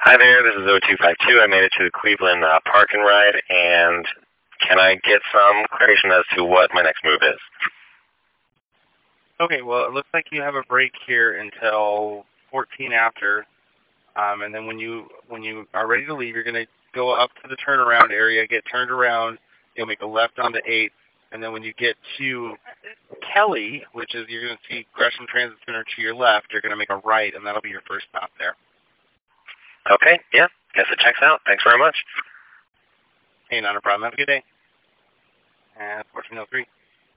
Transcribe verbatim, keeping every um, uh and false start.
Hi there, this is O two five two. I made it to the Cleveland uh, Park and Ride, and can I get some clarification as to what my next move is? Okay, well, it looks like you have a break here until fourteen after, um, and then when you when you are ready to leave, you're going to go up to the turnaround area, get turned around, you'll make a left onto eighth, and then when you get to Kelly, which is you're going to see Gresham Transit Center to your left, you're going to make a right, and that'll be your first stop there. Okay, yeah, guess it checks out. Thanks very much. Hey, not a problem. Have a good day. And fourteen oh three.